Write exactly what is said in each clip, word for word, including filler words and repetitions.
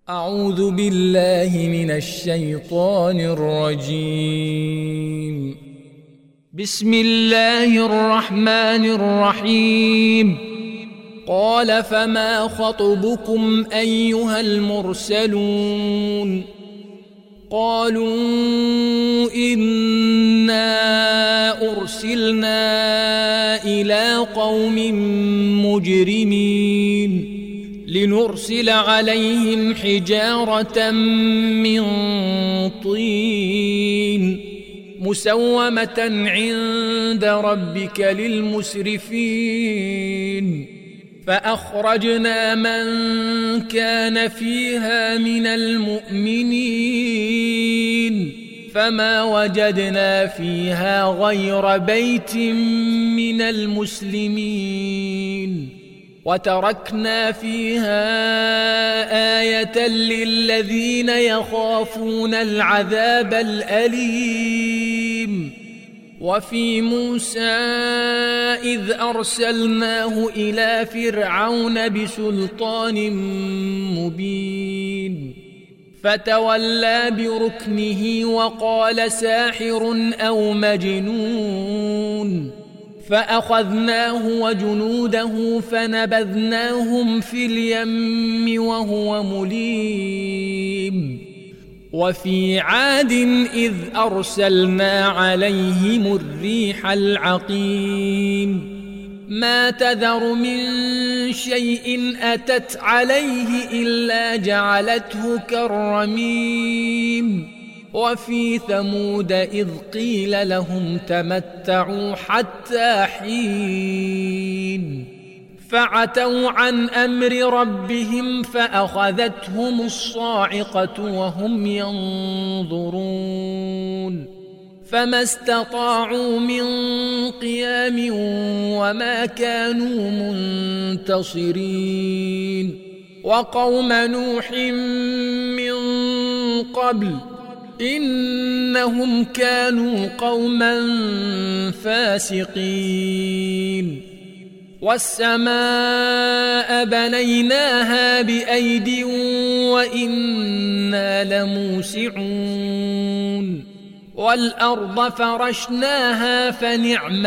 أعوذ بالله من الشيطان الرجيم. بسم الله الرحمن الرحيم. قال فما خطبكم أيها المرسلون؟ قالوا إنا أرسلنا إلى قوم مجرمين لنرسل عليهم حجارة من طين مسومة عند ربك للمسرفين فأخرجنا من كان فيها من المؤمنين فما وجدنا فيها غير بيت من المسلمين وتركنا فيها آية للذين يخافون العذاب الأليم. وفي موسى إذ أرسلناه إلى فرعون بسلطان مبين فتولى بركنه وقال ساحر أو مجنون فأخذناه وجنوده فنبذناهم في اليم وهو مليم. وفي عاد إذ أرسلنا عليهم الريح العقيم ما تذر من شيء أتت عليه إلا جعلته كالرميم. وفي ثمود إذ قيل لهم تمتعوا حتى حين فعتوا عن أمر ربهم فأخذتهم الصاعقة وهم ينظرون فما استطاعوا من قيام وما كانوا منتصرين. وقوم نوح من قبل إنهم كانوا قوما فاسقين. والسماء بنيناها بأيد وإنا لموسعون والأرض فرشناها فنعم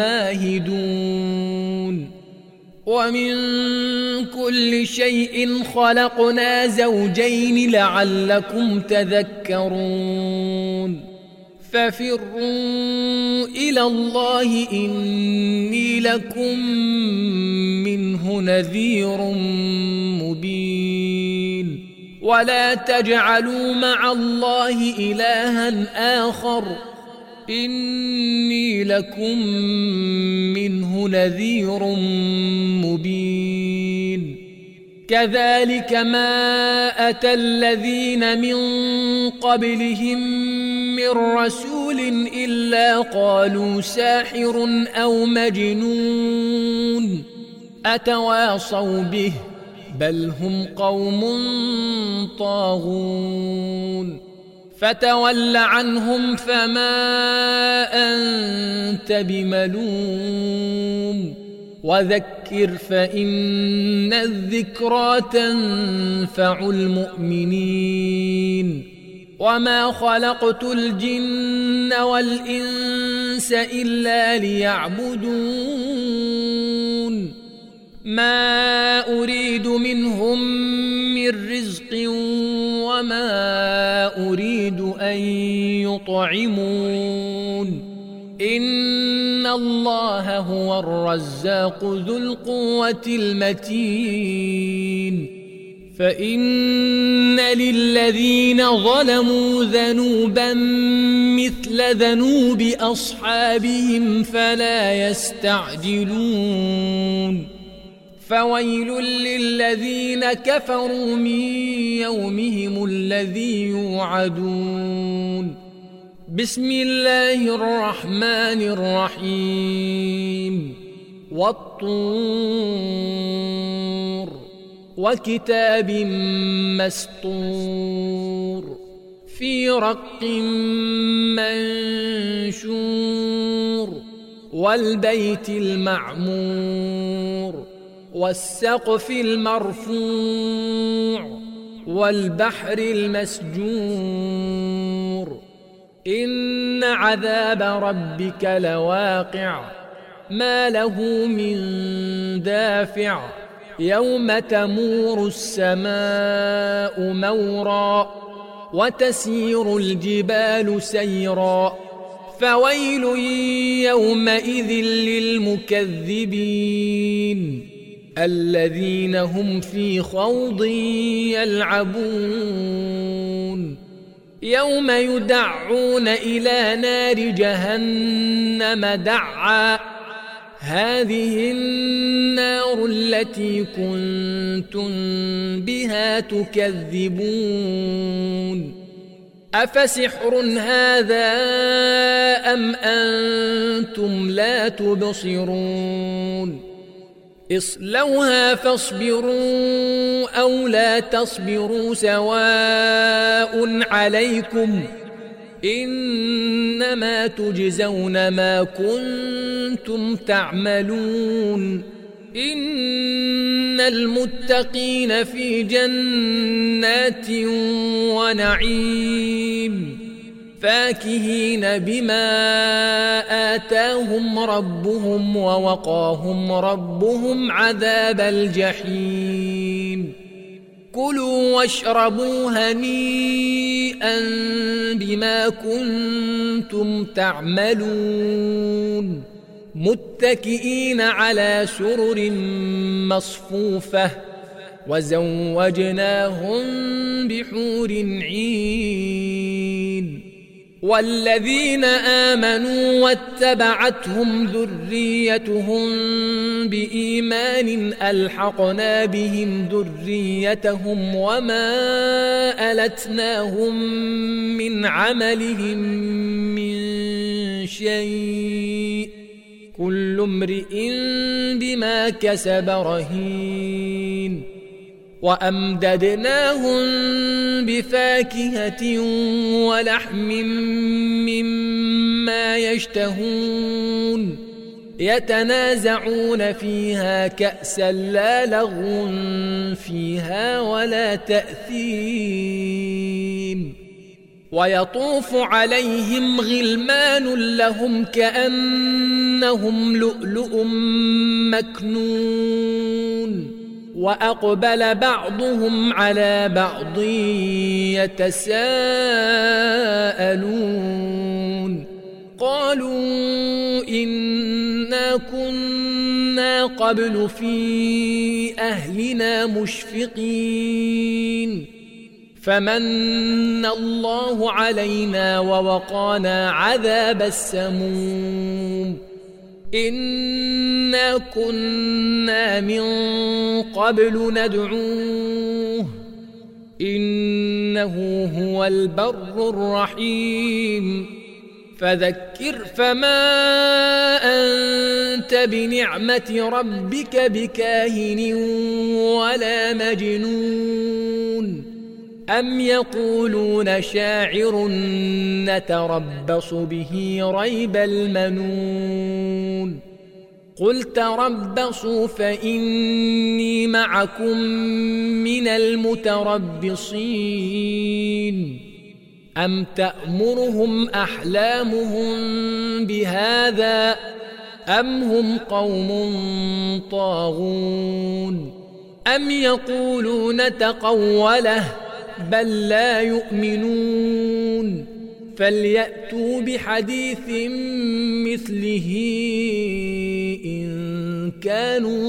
الماهدون. ومن كل شيء خلقنا زوجين لعلكم تذكرون. ففروا إلى الله إني لكم منه نذير مبين. ولا تجعلوا مع الله إلها آخر إني لكم منه نذير مبين. كذلك ما أتى الذين من قبلهم من رسول إلا قالوا ساحر أو مجنون أتواصوا به بل هم قوم طاغون. فتول عنهم فما أنت بملوم وذكر فإن الذكرى تنفع المؤمنين. وما خلقت الجن والإنس إلا ليعبدون ما أريد منهم من رزق وما أريد أن يطعمون إن الله هو الرزاق ذو القوة المتين. فإن للذين ظلموا ذنوبا مثل ذنوب أصحابهم فلا يستعجلون. فويل للذين كفروا من يومهم الذي يوعدون. بسم الله الرحمن الرحيم. والطور وكتاب مسطور في رق منشور والبيت المعمور والسقف المرفوع والبحر المسجور إن عذاب ربك لواقع ما له من دافع يوم تمور السماء مورا وتسير الجبال سيرا فويل يومئذ للمكذبين الذين هم في خوض يلعبون يوم يدعون إلى نار جهنم دعا هذه النار التي كنتم بها تكذبون أفسحر هذا أم أنتم لا تبصرون اصلوها فاصبروا أو لا تصبروا سواء عليكم إنما تجزون ما كنتم تعملون إن المتقين في جنات ونعيم فاكهين بما آتاهم ربهم ووقاهم ربهم عذاب الجحيم كلوا واشربوا هنيئا بما كنتم تعملون متكئين على سرر مصفوفة وزوجناهم بحور عين والذين آمنوا واتبعتهم ذريتهم بإيمان ألحقنا بهم ذريتهم وما ألتناهم من عملهم من شيء كل امرئ بما كسب رهين وأمددناهم بفاكهة ولحم مما يشتهون يتنازعون فيها كأسا لا لغو فيها ولا تأثيم ويطوف عليهم غلمان لهم كأنهم لؤلؤ مكنون وأقبل بعضهم على بعض يتساءلون قالوا إنا كنا قبل في أهلنا مشفقين فمن الله علينا ووقانا عذاب السموم إنا كنا من قبل ندعوه إنه هو البر الرحيم فذكر فما أنت بنعمة ربك بكاهن ولا مجنون أم يقولون شاعر نتربص به ريب المنون قل تربصوا فإني معكم من المتربصين أم تأمرهم أحلامهم بهذا أم هم قوم طاغون أم يقولون تقوله بل لا يؤمنون فليأتوا بحديث مثله إن كانوا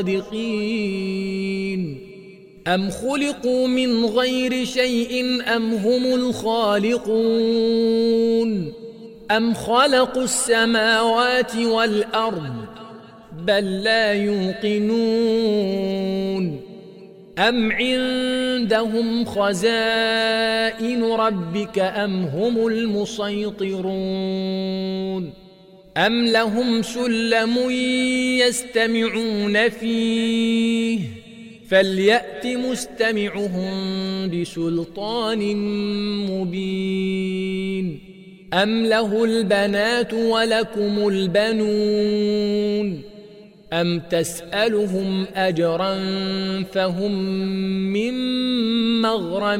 صادقين أم خلقوا من غير شيء أم هم الخالقون أم خلقوا السماوات والأرض بل لا يوقنون أم عندهم خزائن ربك أم هم المسيطرون أم لهم سلم يستمعون فيه فليأت مستمعهم بسلطان مبين أم له البنات ولكم البنون أم تسألهم أجرا فهم من مغرم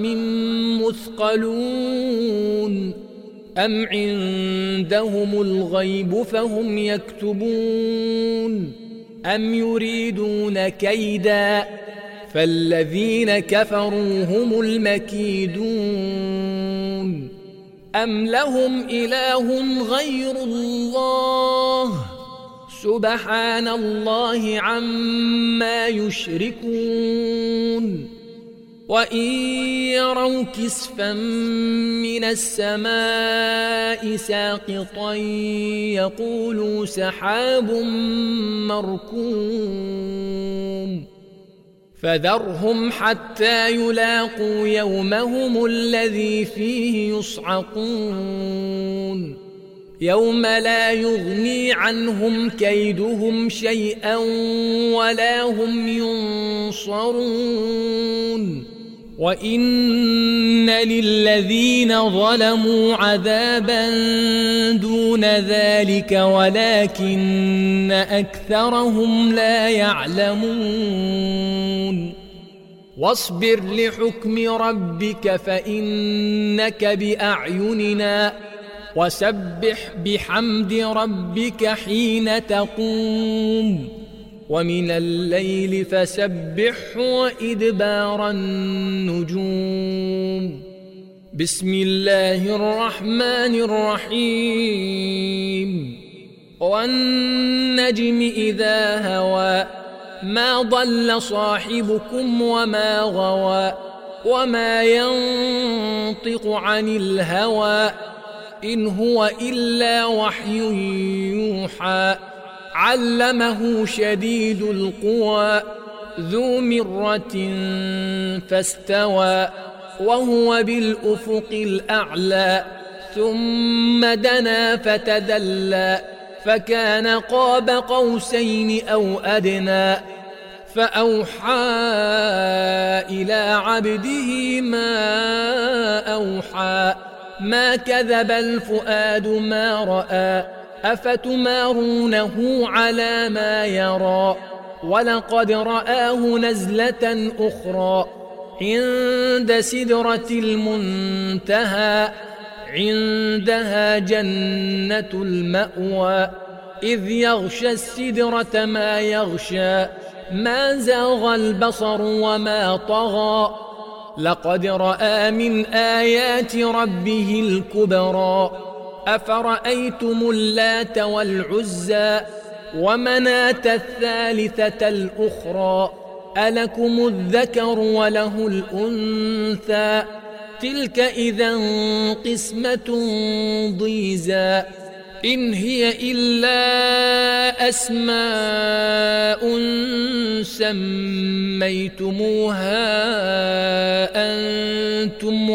مثقلون أم عندهم الغيب فهم يكتبون أم يريدون كيدا فالذين كفروا هم المكيدون أم لهم إله غير الله سبحان الله عما يشركون وإن يروا كسفا من السماء ساقطا يقولوا سحاب مركوم فذرهم حتى يلاقوا يومهم الذي فيه يصعقون يوم لا يغني عنهم كيدهم شيئا ولا هم ينصرون وإن للذين ظلموا عذابا دون ذلك ولكن أكثرهم لا يعلمون واصبر لحكم ربك فإنك بأعيننا وسبح بحمد ربك حين تقوم ومن الليل فسبحه وإدبار النجوم بسم الله الرحمن الرحيم والنجم إذا هوى ما ضل صاحبكم وما غوى وما ينطق عن الهوى إن هو إلا وحي يوحى علمه شديد القوى ذو مرة فاستوى وهو بالأفق الأعلى ثم دنا فتدلى فكان قاب قوسين أو أدنى فأوحى إلى عبده ما أوحى ما كذب الفؤاد ما رأى أفتمارونه على ما يرى ولقد رآه نزلة أخرى عند سدرة المنتهى عندها جنة المأوى إذ يغشى السدرة ما يغشى ما زاغ البصر وما طغى لقد رأى من آيات ربه الكبرى أفرأيتم اللات والعزى ومناة الثالثة الأخرى ألكم الذكر وله الأنثى تلك إذا قسمة ضيزى إن هي إلا أسماء سميتموها أنتم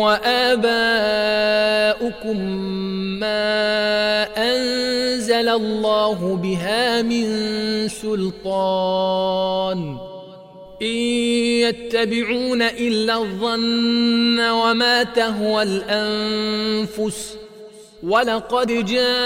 وآباؤكم ما أنزل الله بها من سلطان إن يتبعون إلا الظن وما تهوى الأنفس ولقد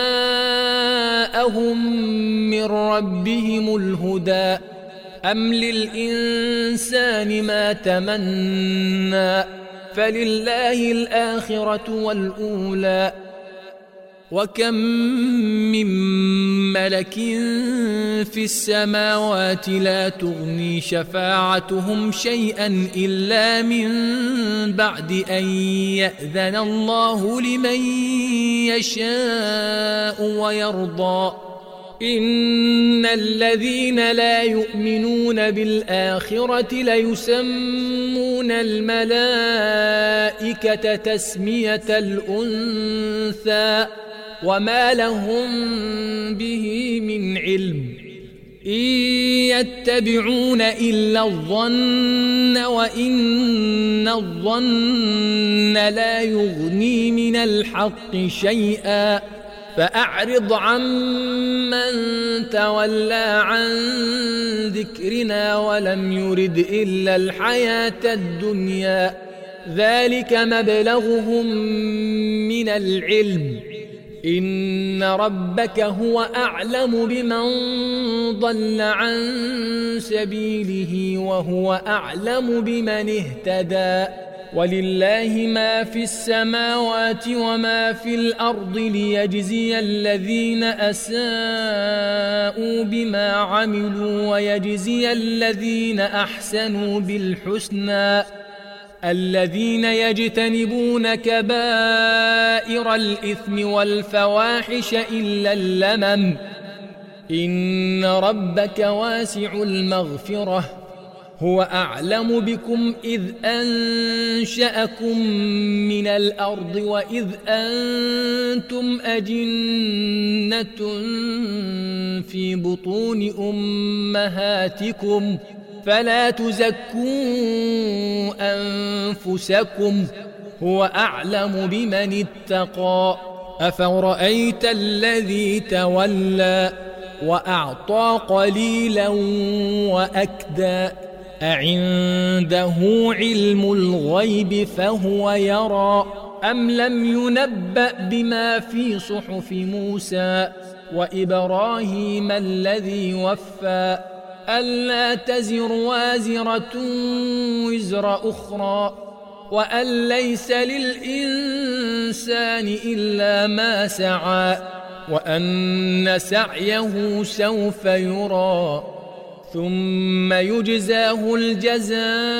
جاءهم من ربهم الهدى أم للإنسان ما تمنى فلله الآخرة والأولى وكم من ملك في السماوات لا تغني شفاعتهم شيئا إلا من بعد أن يأذن الله لمن يشاء ويرضى إن الذين لا يؤمنون بالآخرة ليسمون الملائكة تسمية الأنثى وما لهم به من علم إن يتبعون إلا الظن وإن الظن لا يغني من الحق شيئا فأعرض عمن تولى عن ذكرنا ولم يرد إلا الحياة الدنيا ذلك مبلغهم من العلم إن ربك هو أعلم بمن ضل عن سبيله وهو أعلم بمن اهتدى ولله ما في السماوات وما في الأرض ليجزي الذين أساءوا بما عملوا ويجزي الذين أحسنوا بالحسنى الذين يجتنبون كبائر الإثم والفواحش إلا اللمم إن ربك واسع المغفرة هو أعلم بكم إذ أنشأكم من الأرض وإذ أنتم أجنة في بطون أمهاتكم فلا تزكوا أنفسكم هو أعلم بمن اتقى أفرأيت الذي تولى وأعطى قليلا وأكدى أعنده علم الغيب فهو يرى أم لم ينبأ بما في صحف موسى وإبراهيم الذي وفى ألا تزر وازرة وزر أخرى وأن ليس للإنسان إلا ما سعى وأن سعيه سوف يرى ثم يجزاه الجزاء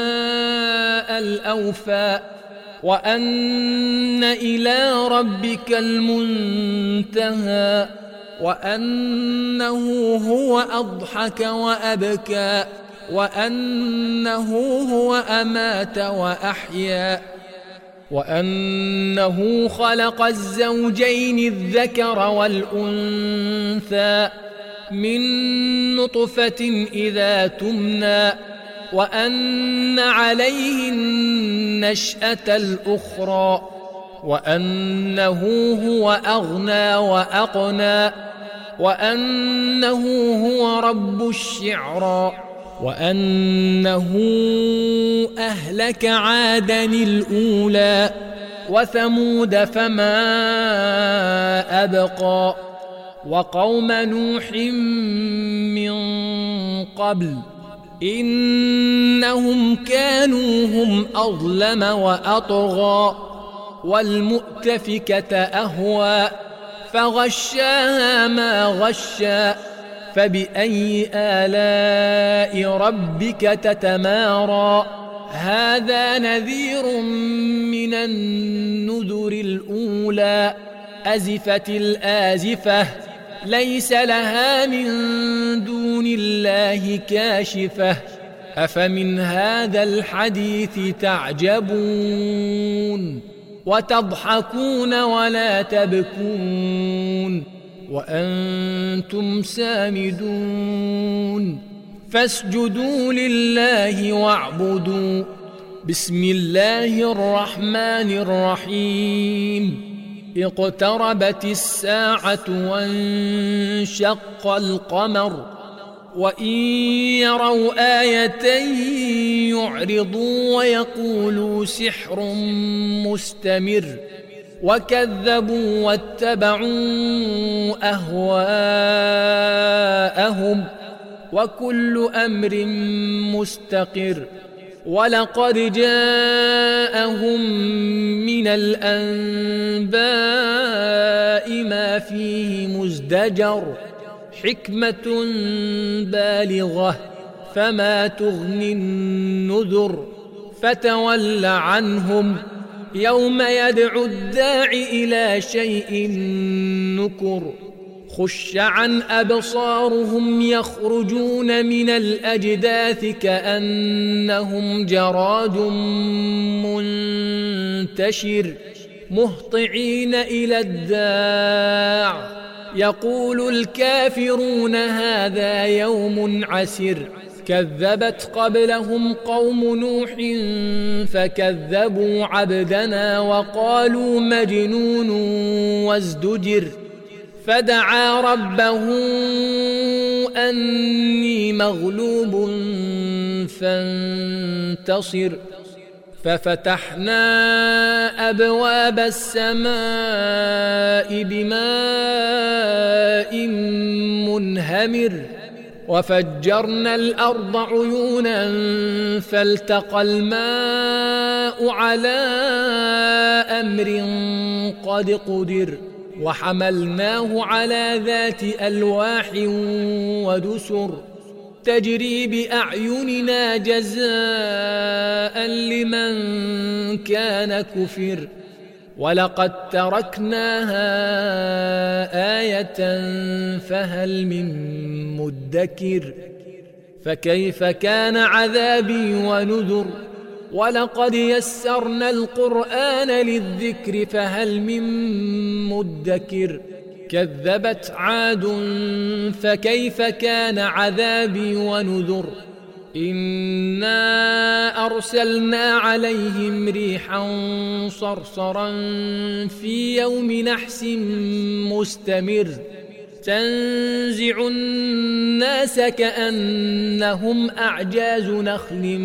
الأوفى وأن إلى ربك المنتهى وأنه هو أضحك وأبكى وأنه هو أمات وأحيا وأنه خلق الزوجين الذكر والأنثى من نطفة إذا تمنى وأن عليه النشأة الأخرى وأنه هو أغنى وأقنى وأنه هو رب الشعرى وأنه أهلك عادا الأولى وثمود فما أبقى وقوم نوح من قبل إنهم كانوا هم أظلم وأطغى والمؤتفكة أهوى فغشاها ما غشى فبأي آلاء ربك تتمارى هذا نذير من النذر الأولى أزفت الآزفة ليس لها من دون الله كاشفة أفمن هذا الحديث تعجبون وتضحكون ولا تبكون وأنتم سامدون فاسجدوا لله واعبدوا بسم الله الرحمن الرحيم اقتربت الساعة وانشق القمر وإن يروا آية يعرضوا ويقولوا سحر مستمر وكذبوا واتبعوا أهواءهم وكل أمر مستقر ولقد جاءهم من الأنباء ما فيه مزدجر حكمة بالغة فما تغني النذر فتول عنهم يوم يدعو الداع إلى شيء نكر خش عن أبصارهم يخرجون من الأجداث كأنهم جراد منتشر مهطعين إلى الداع يقول الكافرون هذا يوم عسر كذبت قبلهم قوم نوح فكذبوا عبدنا وقالوا مجنون وازدجر فدعا ربه أني مغلوب فانتصر ففتحنا أبواب السماء بماء منهمر وفجرنا الأرض عيونا فالتقى الماء على أمر قد قدر وحملناه على ذات ألواح ودسر تجري بأعيننا جزاء لمن كان كفر ولقد تركناها آية فهل من مدكر فكيف كان عذابي ونذر ولقد يسرنا القرآن للذكر فهل من مدكر كذبت عاد فكيف كان عذابي ونذر إنا أرسلنا عليهم ريحا صرصرا في يوم نحس مستمر تنزع الناس كأنهم أعجاز نخل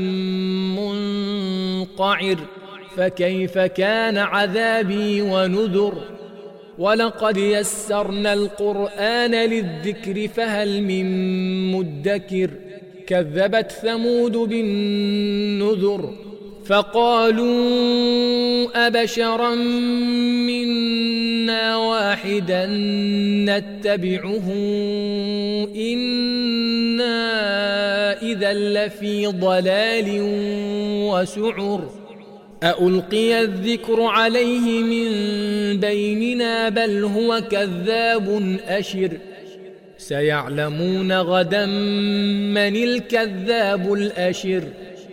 منقعر فكيف كان عذابي ونذر ولقد يسرنا القرآن للذكر فهل من مدكر كذبت ثمود بالنذر فقالوا أبشرا منا واحدا نتبعه إنا إذا لفي ضلال وسعر أألقي الذكر عليه من بيننا بل هو كذاب أشر سيعلمون غدا من الكذاب الأشر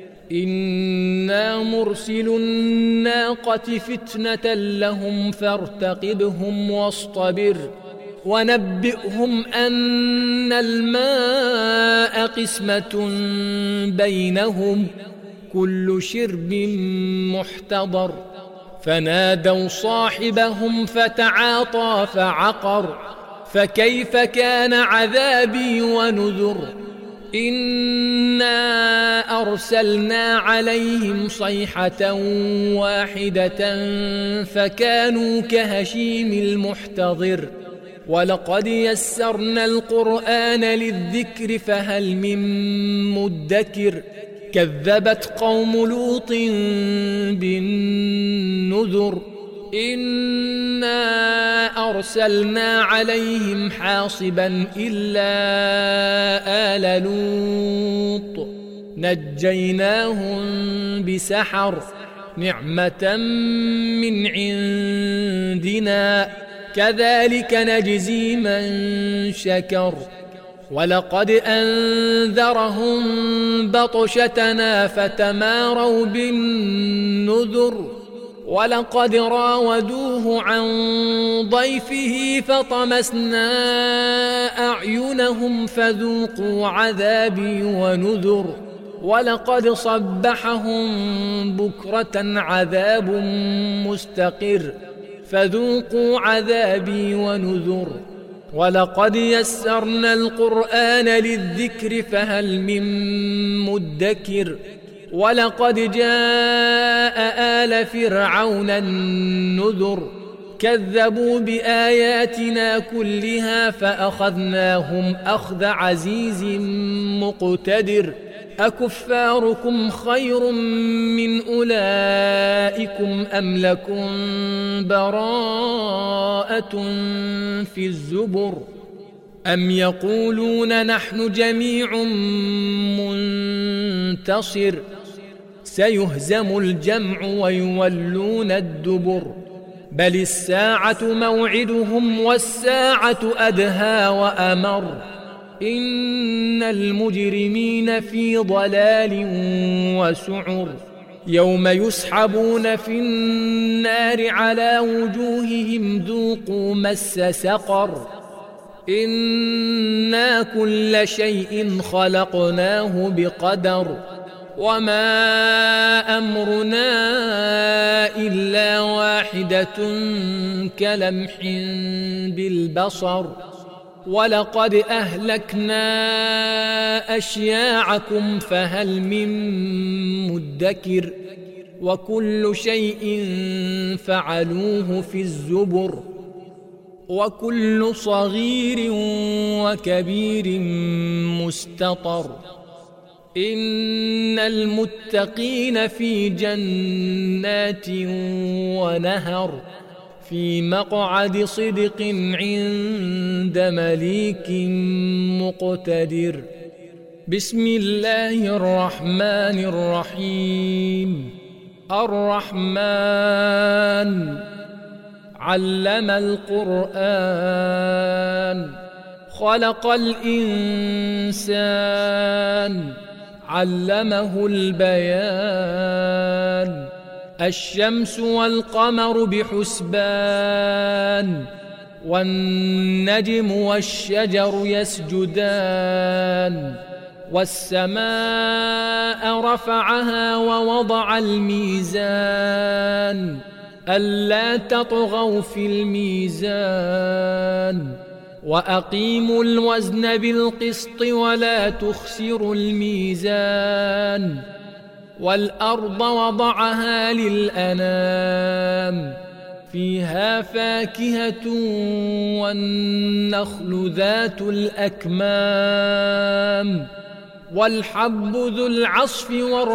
إنا مرسل الناقة فتنة لهم فارتقبهم واصطبر ونبئهم أن الماء قسمة بينهم كل شرب محتضر فنادوا صاحبهم فتعاطى فعقر فكيف كان عذابي ونذر إنا أرسلنا عليهم صيحة واحدة فكانوا كهشيم المحتضر ولقد يسرنا القرآن للذكر فهل من مدكر كذبت قوم لوط بالنذر إنا أرسلنا عليهم حاصبا إلا آل لوط نجيناهم بسحر نعمة من عندنا كذلك نجزي من شكر ولقد أنذرهم بطشتنا فتماروا بالنذر ولقد راودوه عن ضيفه فطمسنا أعينهم فذوقوا عذابي ونذر ولقد صبحهم بكرة عذاب مستقر فذوقوا عذابي ونذر ولقد يسرنا القرآن للذكر فهل من مدكر ولقد جاء آل فرعون النذر كذبوا بآياتنا كلها فأخذناهم أخذ عزيز مقتدر أكفاركم خير من أولئكم أم لكم براءة في الزبر أم يقولون نحن جميع منتصر سيهزم الجمع ويولون الدبر بل الساعة موعدهم والساعة أدهى وأمر إن المجرمين في ضلال وسعر يوم يسحبون في النار على وجوههم ذوقوا مس سقر إنا كل شيء خلقناه بقدر وما أمرنا إلا واحدة كلمح بالبصر ولقد أهلكنا أشياعكم فهل من مدكر وكل شيء فعلوه في الزبر وكل صغير وكبير مستطر إن المتقين في جنات ونهر في مقعد صدق عند مليك مقتدر. بسم الله الرحمن الرحيم. الرحمن علم القرآن خلق الإنسان علمه البيان الشمس والقمر بحسبان والنجم والشجر يسجدان والسماء رفعها ووضع الميزان ألا تطغوا في الميزان وأقيموا الوزن بالقسط ولا تخسروا الميزان والأرض وضعها للأنام فيها فاكهة والنخل ذات الأكمام والحب ذو العصف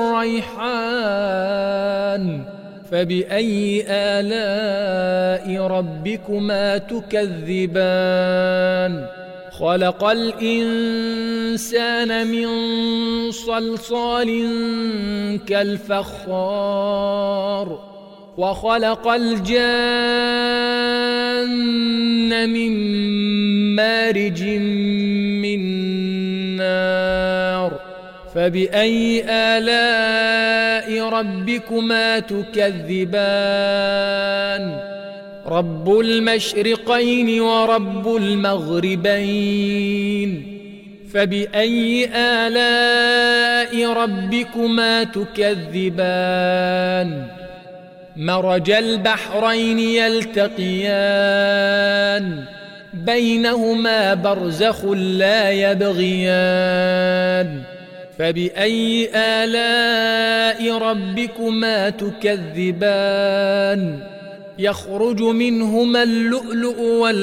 والريحان فبأي آلاء ربكما تكذبان خلق الإنسان من صلصال كالفخار وخلق الجان من مارج من نار فبأي آلاء ربكما تكذبان رب المشرقين ورب المغربين فبأي آلاء ربكما تكذبان مرج البحرين يلتقيان بينهما برزخ لا يبغيان فبأي آلاء ربكما تكذبان يخرج منهما اللؤلؤ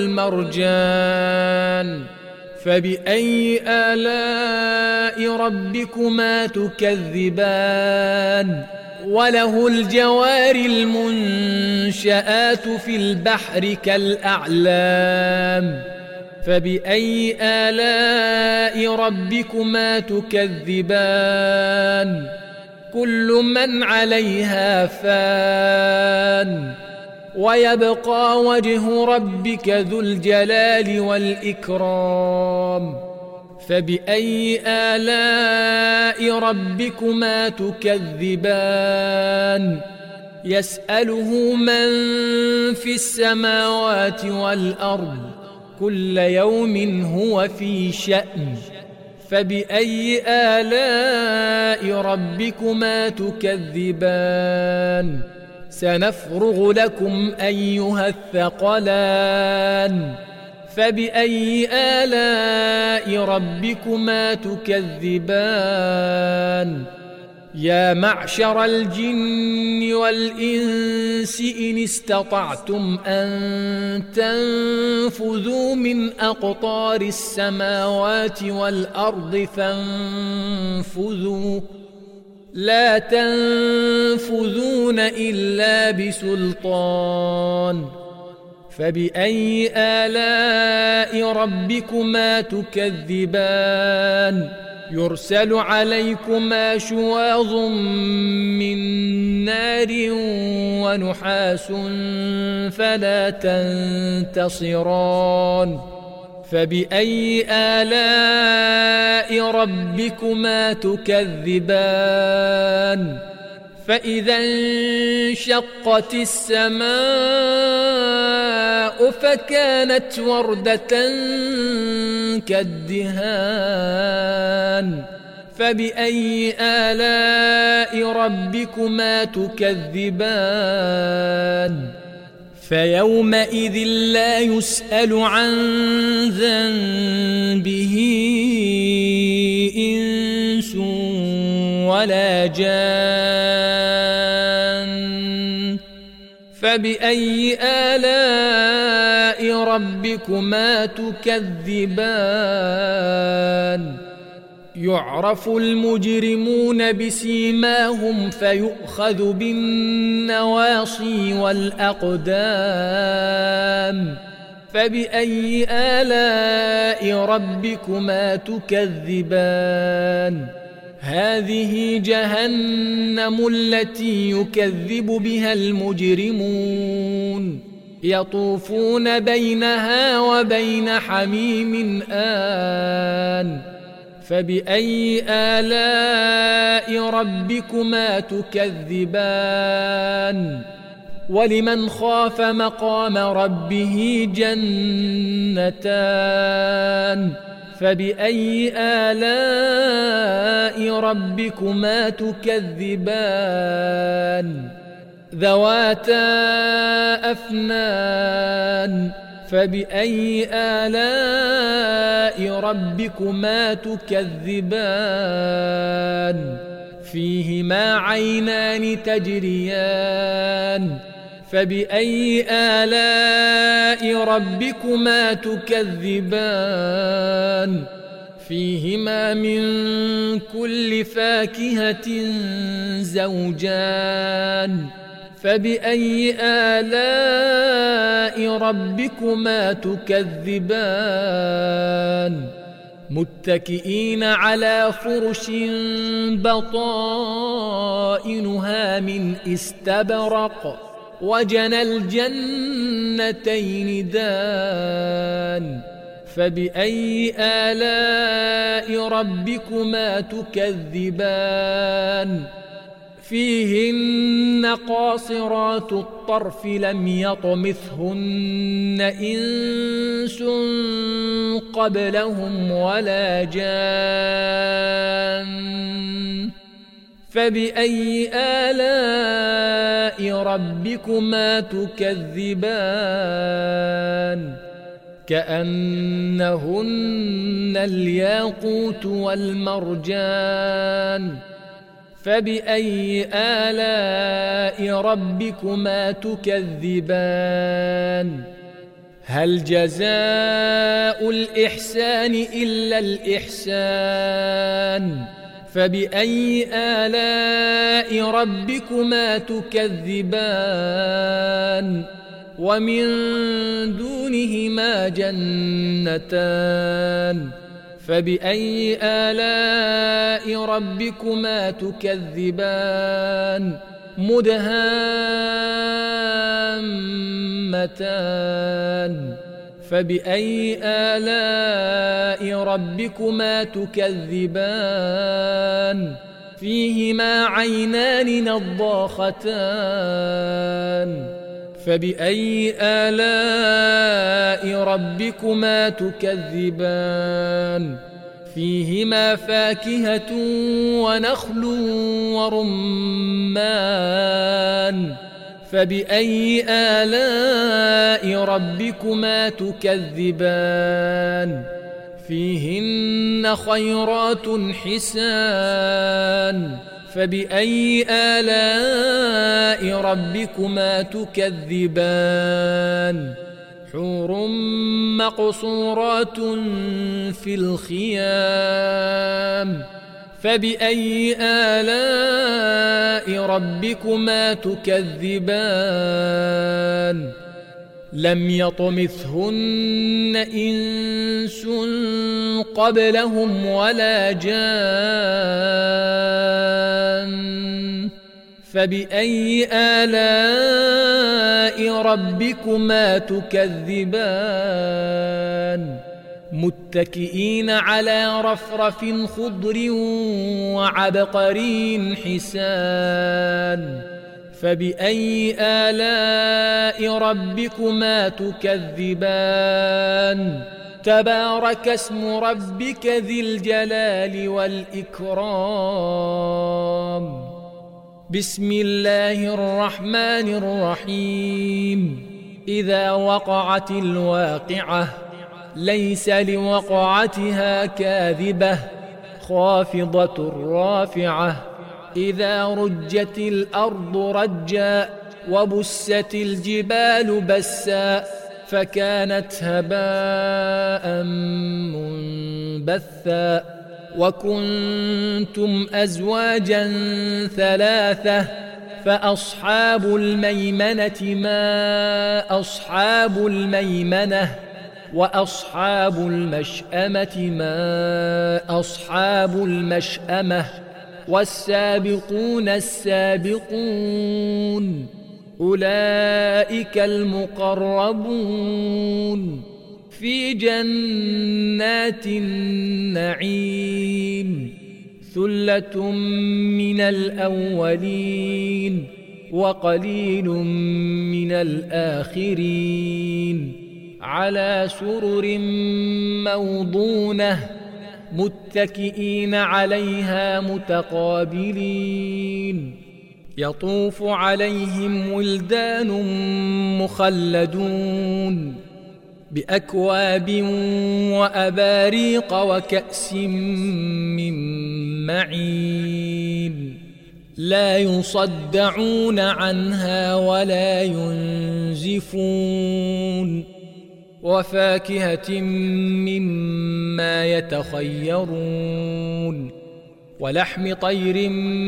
والمرجان فبأي آلاء ربكما تكذبان وله الجوار المنشآت في البحر كالأعلام فبأي آلاء ربكما تكذبان كل من عليها فان ويبقى وجه ربك ذو الجلال والإكرام فبأي آلاء ربكما تكذبان يسأله من في السماوات والأرض كل يوم هو في شأن فبأي آلاء ربكما تكذبان سنفرغ لكم أيها الثقلان فبأي آلاء ربكما تكذبان يا معشر الجن والإنس إن استطعتم أن تنفذوا من أقطار السماوات والأرض فانفذوا لا تنفذون إلا بسلطان فبأي آلاء ربكما تكذبان يرسل عليكما شواظ من نار ونحاس فلا تنتصران فبأي آلاء ربكما تكذبان فإذا انشقت السماء فكانت وردة كالدهان فبأي آلاء ربكما تكذبان فيومئذ لا يسأل عن ذنبه إنس ولا جان فبأي آلاء ربكما تكذبان يعرف المجرمون بسيماهم فيؤخذ بالنواصي والأقدام فبأي آلاء ربكما تكذبان هذه جهنم التي يكذب بها المجرمون يطوفون بينها وبين حميم آن فبأي آلاء ربكما تكذبان ولمن خاف مقام ربه جنتان فبأي آلاء ربكما تكذبان ذواتا أفنان فبأي آلاء ربكما تكذبان فيهما عينان تجريان فبأي آلاء ربكما تكذبان فيهما من كل فاكهة زوجان فبأي آلاء ربكما تكذبان متكئين على فرش بطائنها من استبرق وجنى الجنتين دان فبأي آلاء ربكما تكذبان فيهن قاصرات الطرف لم يطمثهن إنس قبلهم ولا جان فبأي آلاء ربكما تكذبان كأنهن الياقوت والمرجان فبأي آلاء ربكما تكذبان هل جزاء الإحسان إلا الإحسان فبأي آلاء ربكما تكذبان ومن دونهما جنتان فبأي آلاء ربكما تكذبان مدهامتان فبأي آلاء ربكما تكذبان فيهما عينان نضاختان فبأي آلاء ربكما تكذبان فيهما فاكهة ونخل ورمان فبأي آلاء ربكما تكذبان فيهن خيرات حسان فبأي آلاء ربكما تكذبان حور مقصورات في الخيام فبأي آلاء ربكما تكذبان لم يطمثهن إنس قبلهم ولا جان فبأي آلاء ربكما تكذبان متكئين على رفرف خضر وعبقري حسان فبأي آلاء ربكما تكذبان تبارك اسم ربك ذي الجلال والإكرام بسم الله الرحمن الرحيم إذا وقعت الواقعة ليس لوقعتها كاذبة خافضة رافعة إذا رجت الأرض رجا وبست الجبال بسا فكانت هباء منبثا وكنتم أزواجا ثلاثة فأصحاب الميمنة ما أصحاب الميمنة وأصحاب المشأمة ما أصحاب المشأمة والسابقون السابقون أولئك المقربون في جنات النعيم ثلة من الأولين وقليل من الآخرين على سرر موضونة متكئين عليها متقابلين يطوف عليهم ولدان مخلدون بأكواب وأباريق وكأس من معين لا يصدعون عنها ولا ينزفون وفاكهة مما يتخيرون ولحم طير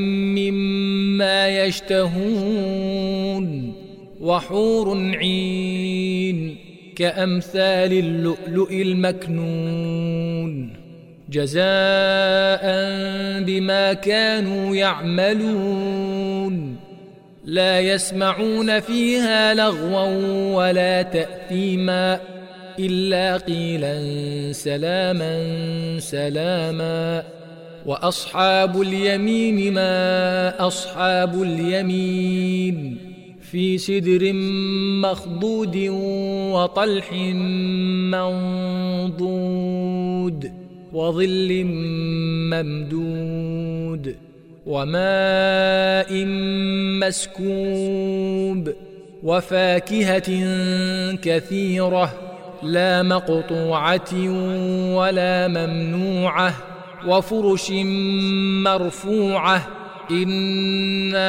مما يشتهون وحور عين كأمثال اللؤلؤ المكنون جزاء بما كانوا يعملون لا يسمعون فيها لغوا ولا تأثيما إلا قيلا سلاما سلاما وأصحاب اليمين ما أصحاب اليمين في سدر مخضود وطلح منضود وظل ممدود وماء مسكوب وفاكهة كثيرة لا مقطوعة ولا ممنوعة وفرش مرفوعة إنا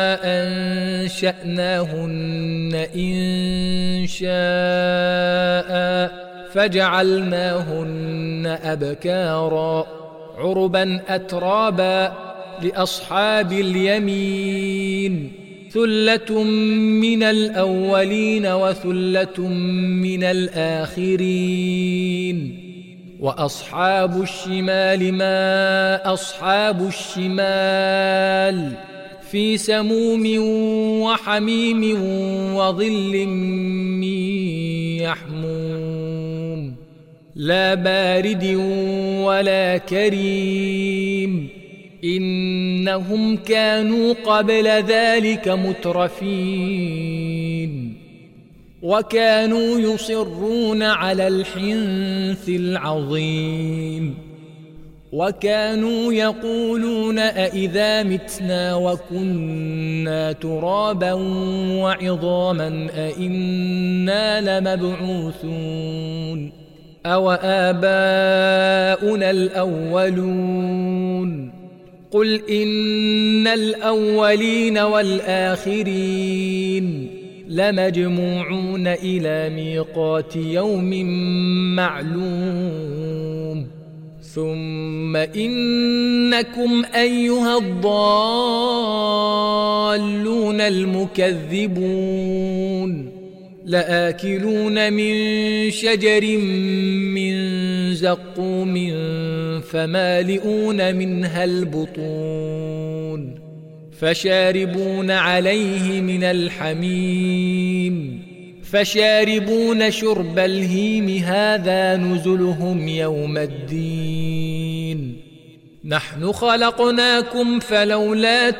أنشأناهن إن شاء فجعلناهن أبكارا عربا أترابا لأصحاب اليمين ثلة من الأولين وثلة من الآخرين وأصحاب الشمال ما أصحاب الشمال في سموم وحميم وظل من يحموم لا بارد ولا كريم إنهم كانوا قبل ذلك مترفين وكانوا يصرون على الحنث العظيم وكانوا يقولون أإذا متنا وكنا ترابا وعظاما أإنا لمبعوثون أو آباؤنا الأولون قل إن الأولين والآخرين لمجموعون إلى ميقات يوم معلوم ثم إنكم أيها الضالون المكذبون لآكلون من شجر من زقوم فمالئون منها البطون فشاربون عليه من الحميم فشاربون شرب الهيم هذا نزلهم يوم الدين نحن خلقناكم فلولا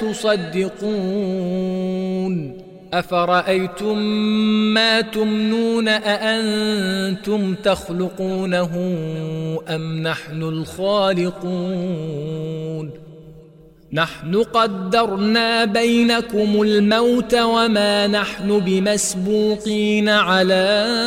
تصدقون أفرأيتم ما تمنون أأنتم تخلقونه أم نحن الخالقون نحن قدرنا بينكم الموت وما نحن بمسبوقين على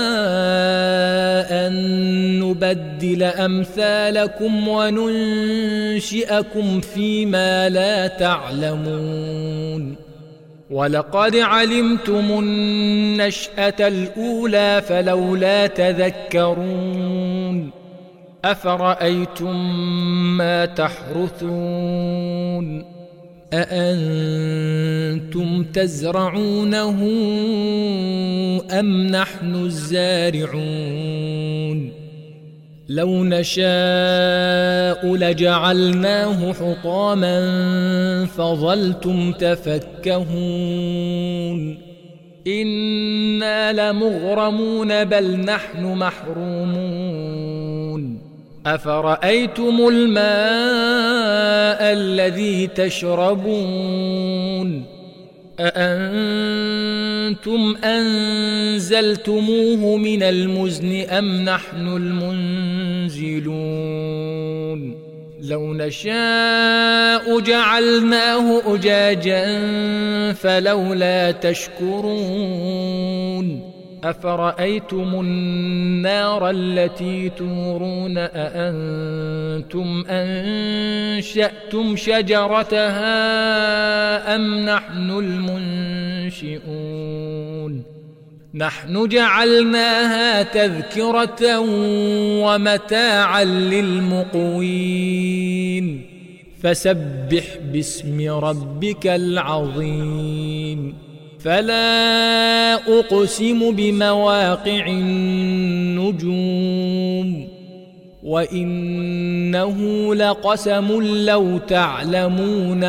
أن نبدل أمثالكم وننشئكم فيما لا تعلمون ولقد علمتم النشأة الأولى فلولا تذكرون أفرأيتم ما تحرثون أأنتم تزرعونه أم نحن الزارعون لو نشاء لجعلناه حطاما فظلتم تفكهون إنا لمغرمون بل نحن محرومون أفرأيتم الماء الذي تشربون أأنتم أنزلتموه من المزن أم نحن المنزلون لو نشاء جعلناه أجاجا فلولا تشكرون أفرأيتم النار التي تورون أأنتم أنشأتم شجرتها أم نحن المنشئون نحن جعلناها تذكرة ومتاعا للمقوين فسبح باسم ربك العظيم فلا أقسم بمواقع النجوم وإنه لقسم لو تعلمون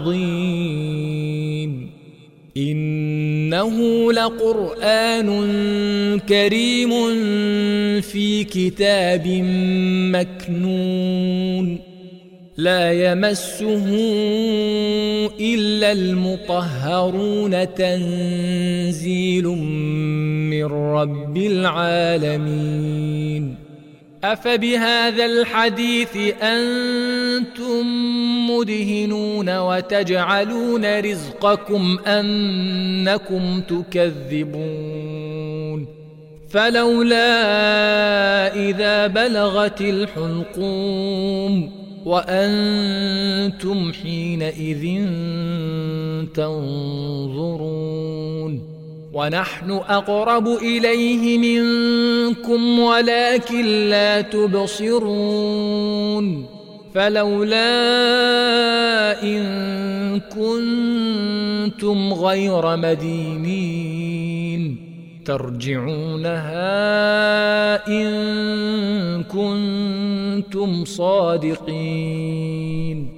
عظيم إنه لقرآن كريم في كتاب مكنون لا يمسه إلا المطهرون تنزيل من رب العالمين أفبهذا الحديث أنتم مدهنون وتجعلون رزقكم أنكم تكذبون فلولا إذا بلغت الحلقوم وأنتم حينئذ تنظرون ونحن أقرب إليه منكم ولكن لا تبصرون فلولا إن كنتم غير مدينين ترجعونها إن كنتم صادقين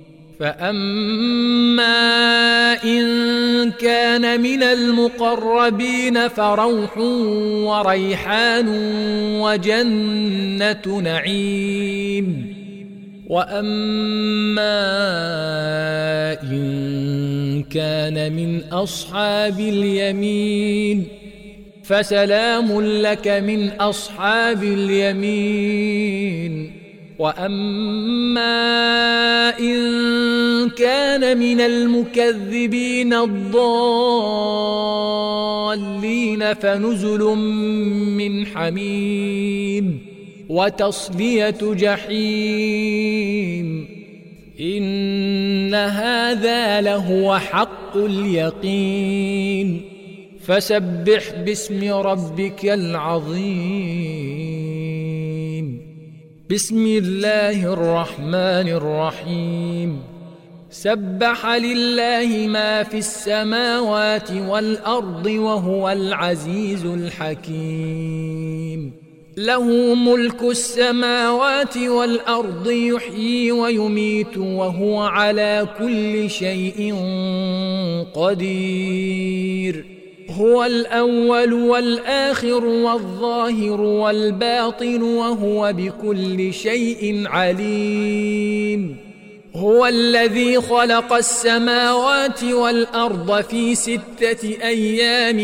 فأما إن كان من المقربين فروح وريحان وجنة نعيم وأما إن كان من أصحاب اليمين فسلام لك من أصحاب اليمين وأما إن كان من المكذبين الضالين فنزل من حميم وتصلية جحيم إن هذا لهو حق اليقين فسبح باسم ربك العظيم بسم الله الرحمن الرحيم سبح لله ما في السماوات والأرض وهو العزيز الحكيم له ملك السماوات والأرض يحيي ويميت وهو على كل شيء قدير هو الأول والآخر والظاهر والباطن وهو بكل شيء عليم هو الذي خلق السماوات والأرض في ستة أيام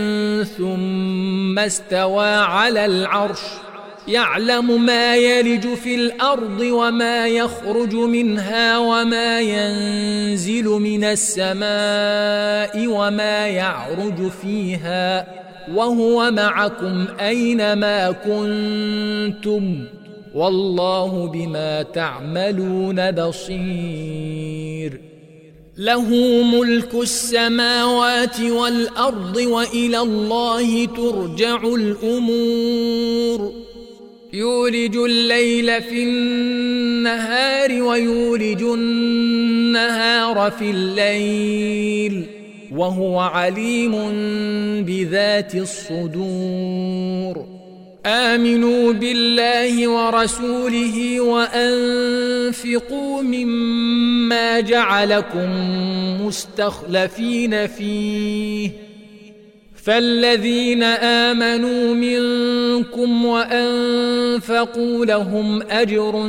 ثم استوى على العرش يعلم ما يلج في الأرض وما يخرج منها وما ينزل من السماء وما يعرج فيها وهو معكم أينما كنتم والله بما تعملون بصير له ملك السماوات والأرض وإلى الله ترجع الأمور يولج الليل في النهار ويولج النهار في الليل وهو عليم بذات الصدور آمنوا بالله ورسوله وأنفقوا مما جعلكم مستخلفين فيه فالذين آمنوا منكم وأنفقوا لهم أجر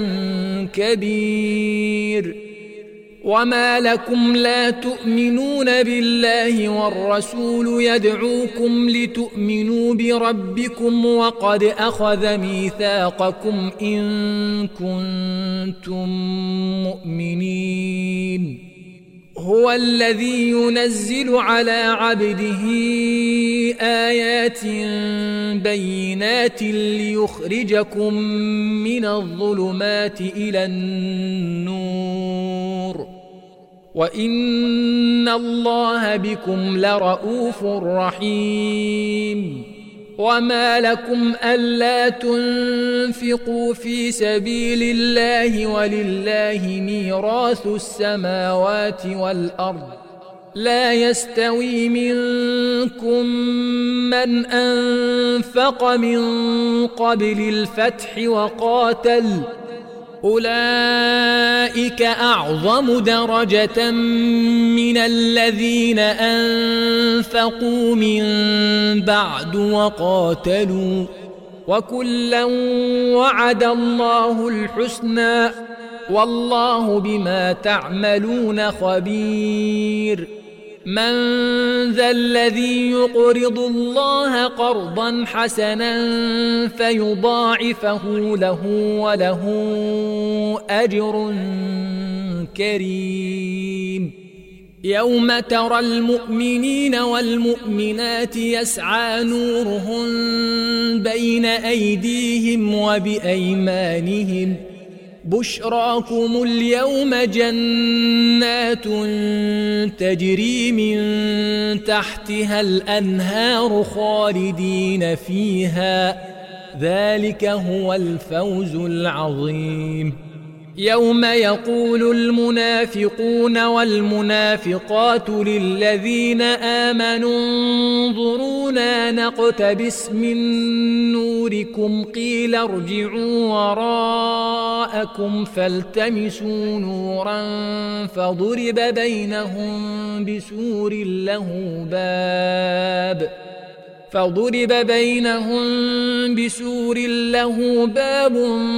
كبير وما لكم لا تؤمنون بالله والرسول يدعوكم لتؤمنوا بربكم وقد أخذ ميثاقكم إن كنتم مؤمنين هو الذي ينزل على عبده آيات بينات ليخرجكم من الظلمات إلى النور وإن الله بكم لرؤوف رحيم وما لكم ألا تنفقوا في سبيل الله ولله ميراث السماوات والأرض لا يستوي منكم من أنفق من قبل الفتح وقاتل أولئك أعظم درجة من الذين أنفقوا من بعد وقاتلوا وكلا وعد الله الحسنى والله بما تعملون خبير من ذا الذي يقرض الله قرضا حسنا فيضاعفه له وله أجر كريم يوم ترى المؤمنين والمؤمنات يسعى نورهم بين أيديهم وبأيمانهم بشراكم اليوم جنات تجري من تحتها الأنهار خالدين فيها ذلك هو الفوز العظيم يوم يقول المنافقون والمنافقات للذين آمنوا انظرونا نقتبس من نوركم قيل ارجعوا وراءكم فالتمسوا نورا فضرب بينهم بسور له باب فضرب بينهم بسور له باب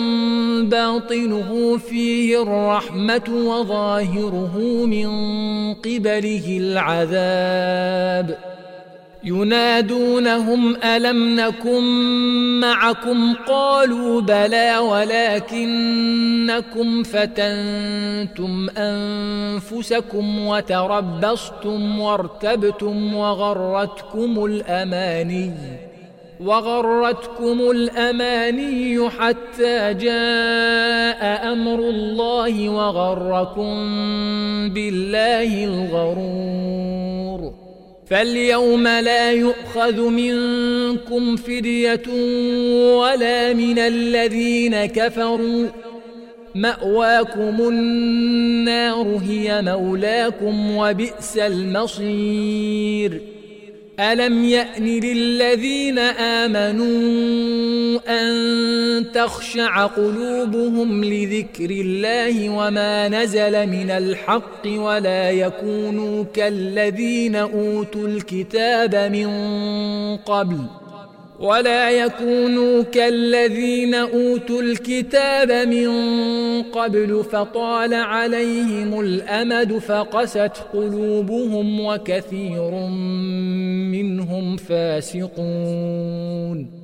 باطنه فيه الرحمة وظاهره من قبله العذاب ينادونهم ألم نكن معكم قالوا بلى ولكنكم فتنتم أنفسكم وتربصتم وارتبتم وغرتكم الأماني وغرتكم الأماني حتى جاء أمر الله وغركم بالله الغرور فاليوم لا يؤخذ منكم فدية ولا من الذين كفروا مأواكم النار هي مولاكم وبئس المصير ألم يأن للذين آمنوا أن تخشع قلوبهم لذكر الله وما نزل من الحق ولا يكونوا كالذين أوتوا الكتاب من قبل ولا يكونوا كالذين أوتوا الكتاب من قبل فطال عليهم الأمد فقست قلوبهم وكثير منهم فاسقون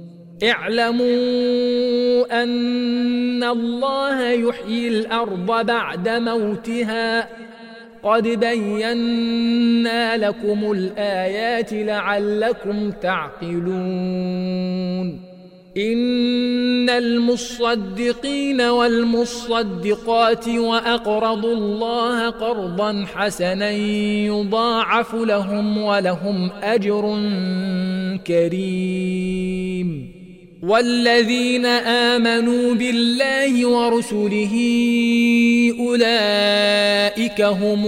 اعلموا أن الله يحيي الأرض بعد موتها قد بينا لكم الآيات لعلكم تعقلون إن المصدقين والمصدقات وأقرضوا الله قرضا حسنا يضاعف لهم ولهم أجر كريم. والذين آمنوا بالله ورسله أولئك هم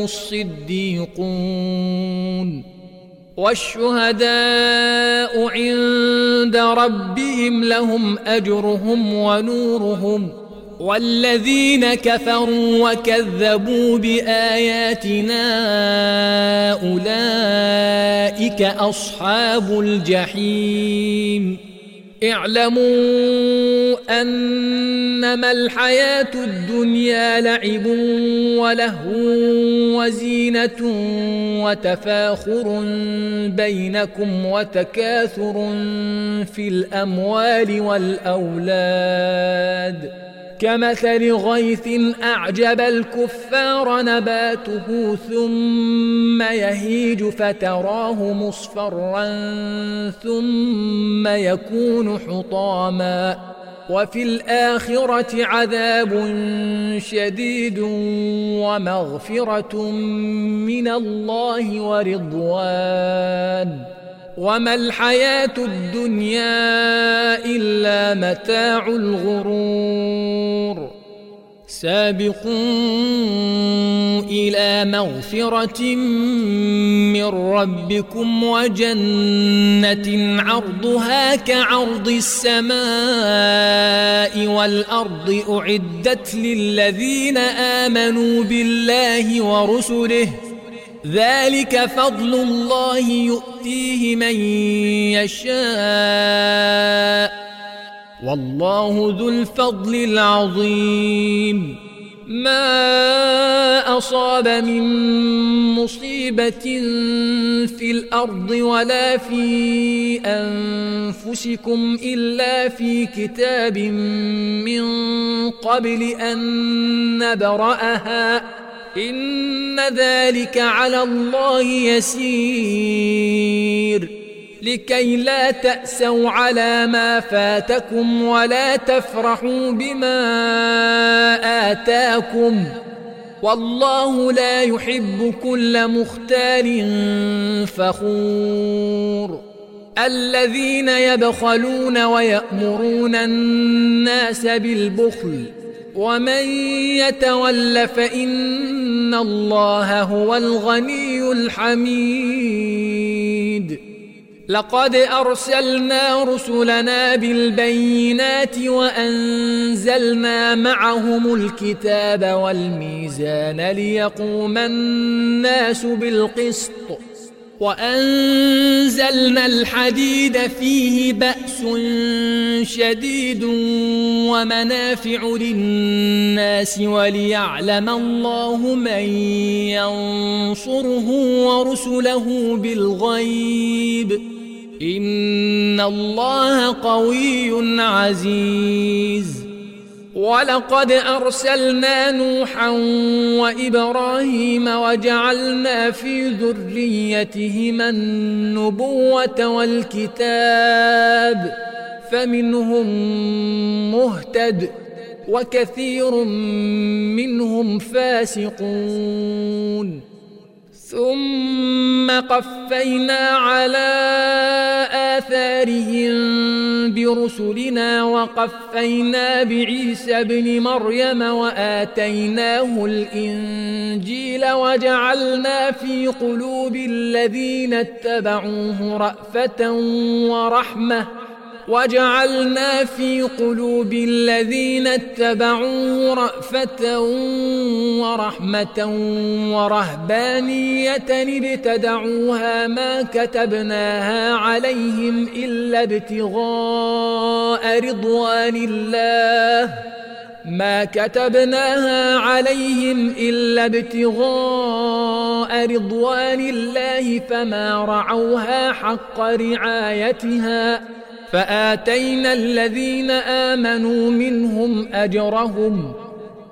الصديقون والشهداء عند ربهم لهم أجرهم ونورهم. والذين كفروا وكذبوا بآياتنا أولئك أصحاب الجحيم. اعلموا أنما الحياة الدنيا لعب ولهو وزينة وتفاخر بينكم وتكاثر في الأموال والأولاد كمثل غيث أعجب الكفار نباته ثم يهيج فتراه مصفرا ثم يكون حطاما وفي الآخرة عذاب شديد ومغفرة من الله ورضوان وما الحياة الدنيا إلا متاع الغرور. سابقوا إلى مغفرة من ربكم وجنة عرضها كعرض السماء والأرض أعدت للذين آمنوا بالله ورسله ذلك فضل الله يؤتيه من يشاء والله ذو الفضل العظيم. ما أصاب من مصيبة في الأرض ولا في أنفسكم إلا في كتاب من قبل أن نبرأها إن ذلك على الله يسير. لكي لا تأسوا على ما فاتكم ولا تفرحوا بما آتاكم والله لا يحب كل مختال فخور. الذين يبخلون ويأمرون الناس بالبخل ومن يتول فإن الله هو الغني الحميد. لقد أرسلنا رسلنا بالبينات وأنزلنا معهم الكتاب والميزان ليقوم الناس بالقسط وأنزلنا الحديد فيه بأس شديد ومنافع للناس وليعلم الله من ينصره ورسله بالغيب إن الله قوي عزيز. ولقد أرسلنا نوحا وإبراهيم وجعلنا في ذريتهما النبوة والكتاب فمنهم مهتد وكثير منهم فاسقون. ثم قفينا على آثارهم برسلنا وقفينا بعيسى ابن مريم وآتيناه الإنجيل وجعلنا في قلوب الذين اتبعوه رأفة ورحمة وجعلنا في قلوب الذين اتبعوه رأفة ورحمة ورهبانية ابتدعوها ما كتبناها عليهم إلا ابتغاء رضوان الله ما كتبناها عليهم إلا ابتغاء رضوان الله فما رعوها حق رعايتها فآتينا الذين آمنوا منهم أجرهم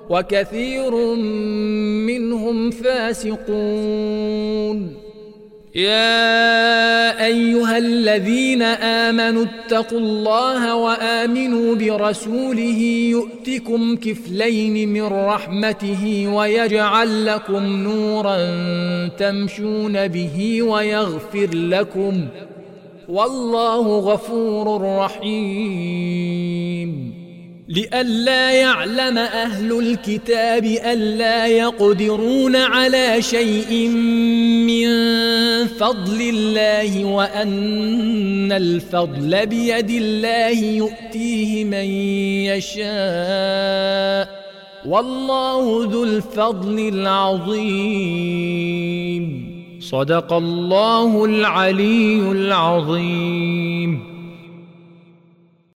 وكثير منهم فاسقون. يا أيها الذين آمنوا اتقوا الله وآمنوا برسوله يؤتكم كفلين من رحمته ويجعل لكم نورا تمشون به ويغفر لكم والله غفور رحيم. لئلا يعلم أهل الكتاب ألا يقدرون على شيء من فضل الله وأن الفضل بيد الله يؤتيه من يشاء والله ذو الفضل العظيم. صدق الله العلي العظيم.